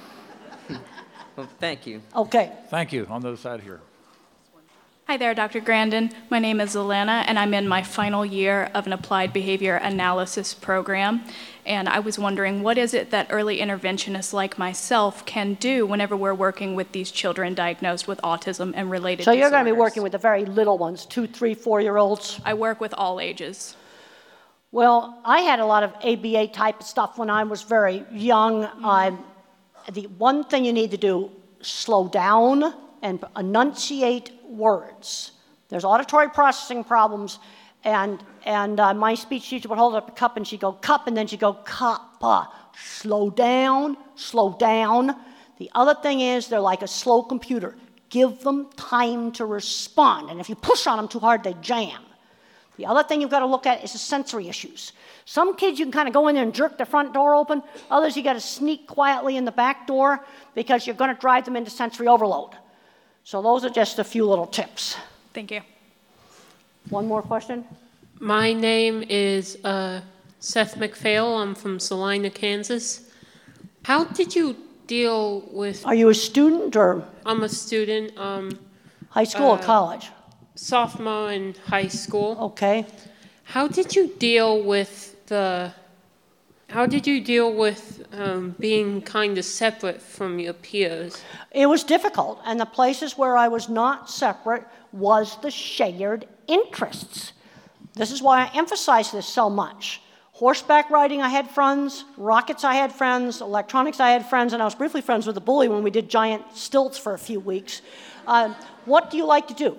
Well, thank you. Okay. Thank you. On the other side here. Hi there, Doctor Grandin. My name is Alana, and I'm in my final year of an applied behavior analysis program. And I was wondering, what is it that early interventionists like myself can do whenever we're working with these children diagnosed with autism and related So you're disorders? going to be working with the very little ones, two, three, four-year-olds? I work with all ages. Well, I had a lot of A B A type stuff when I was very young. Mm-hmm. uh, the one thing you need to do, slow down and enunciate words. There's auditory processing problems, and and uh, my speech teacher would hold up a cup and she'd go cup, and then she'd go cup. Uh, slow down, slow down. The other thing is they're like a slow computer. Give them time to respond, and if you push on them too hard, they jam. The other thing you've got to look at is the sensory issues. Some kids you can kind of go in there and jerk the front door open. Others you got to sneak quietly in the back door because you're going to drive them into sensory overload. So those are just a few little tips. Thank you. One more question? My name is uh, Seth McPhail. I'm from Salina, Kansas. How did you deal with... Are you a student or... I'm a student. Um, high school uh, or college? Sophomore in high school. Okay. How did you deal with the... how did you deal with um, being kind of separate from your peers? It was difficult, and the places where I was not separate was the shared interests. This is why I emphasize this so much. Horseback riding, I had friends. Rockets, I had friends. Electronics, I had friends. And I was briefly friends with a bully when we did giant stilts for a few weeks. Uh, what do you like to do?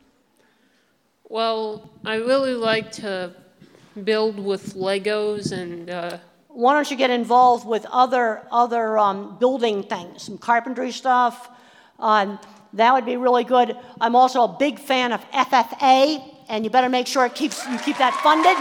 Well, I really like to build with Legos and... Uh, Why don't you get involved with other, other um, building things, some carpentry stuff? Um, that would be really good. I'm also a big fan of F F A, and you better make sure it keeps, you keep that funded.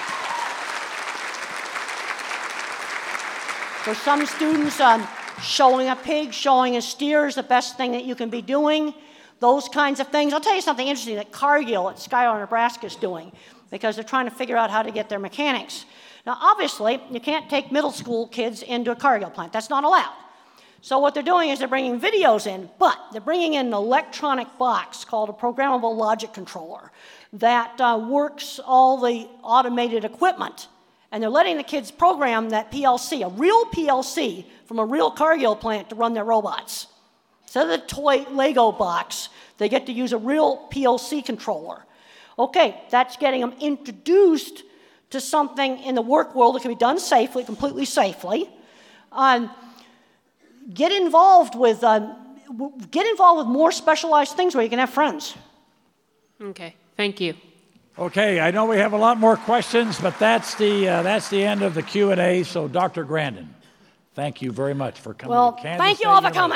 For some students, um, showing a pig, showing a steer is the best thing that you can be doing. Those kinds of things. I'll tell you something interesting that Cargill at Schuyler, Nebraska is doing, because they're trying to figure out how to get their mechanics. Now, obviously, you can't take middle school kids into a Cargill plant. That's not allowed. So what they're doing is they're bringing videos in, but they're bringing in an electronic box called a programmable logic controller that uh, works all the automated equipment. And they're letting the kids program that P L C, a real P L C from a real Cargill plant to run their robots. Instead of the toy Lego box, they get to use a real P L C controller. Okay, that's getting them introduced to something in the work world that can be done safely, completely safely. Um, get involved with um, get involved with more specialized things where you can have friends. Okay, thank you. Okay, I know we have a lot more questions, but that's the uh, that's the end of the Q and A. So, Doctor Grandin, thank you very much for coming well, to Kansas thank you State all for University. coming.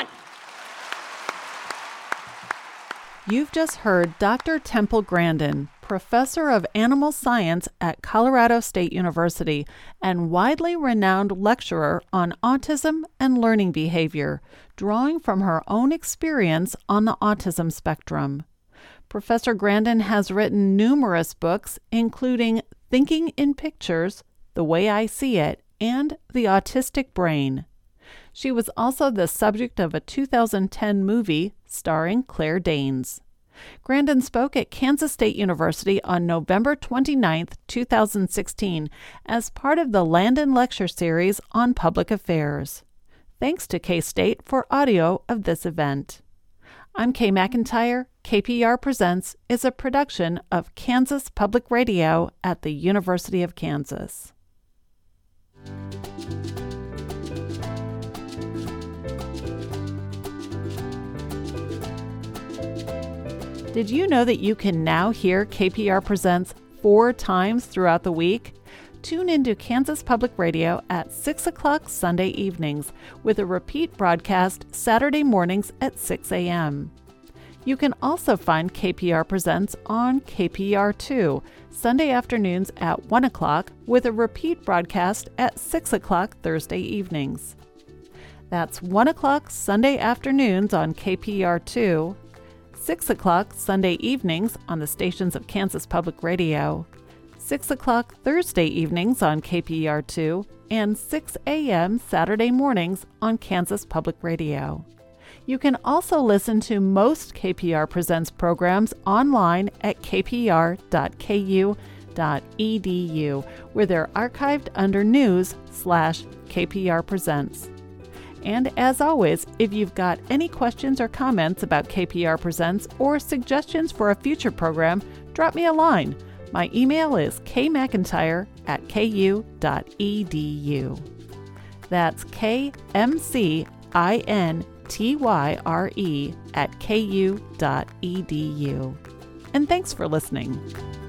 You've just heard Doctor Temple Grandin, professor of animal science at Colorado State University and widely renowned lecturer on autism and learning behavior, drawing from her own experience on the autism spectrum. Professor Grandin has written numerous books, including Thinking in Pictures, The Way I See It, and The Autistic Brain. She was also the subject of a two thousand ten movie starring Claire Danes. Grandin spoke at Kansas State University on November twenty-ninth, two thousand sixteen, as part of the Landon Lecture Series on Public Affairs. Thanks to K-State for audio of this event. I'm Kay McIntyre. K P R Presents is a production of Kansas Public Radio at the University of Kansas. Did you know that you can now hear K P R Presents four times throughout the week? Tune into Kansas Public Radio at six o'clock Sunday evenings with a repeat broadcast Saturday mornings at six a.m. You can also find K P R Presents on K P R two, Sunday afternoons at one o'clock with a repeat broadcast at six o'clock Thursday evenings. That's one o'clock Sunday afternoons on K P R two, six o'clock Sunday evenings on the stations of Kansas Public Radio, six o'clock Thursday evenings on K P R two, and six a.m. Saturday mornings on Kansas Public Radio. You can also listen to most K P R Presents programs online at k p r dot k u dot e d u, where they're archived under News slash K P R Presents. And as always, if you've got any questions or comments about K P R Presents or suggestions for a future program, drop me a line. My email is k mcintyre at k u dot e d u. That's K M C I N T Y R E at k u dot e d u. And thanks for listening.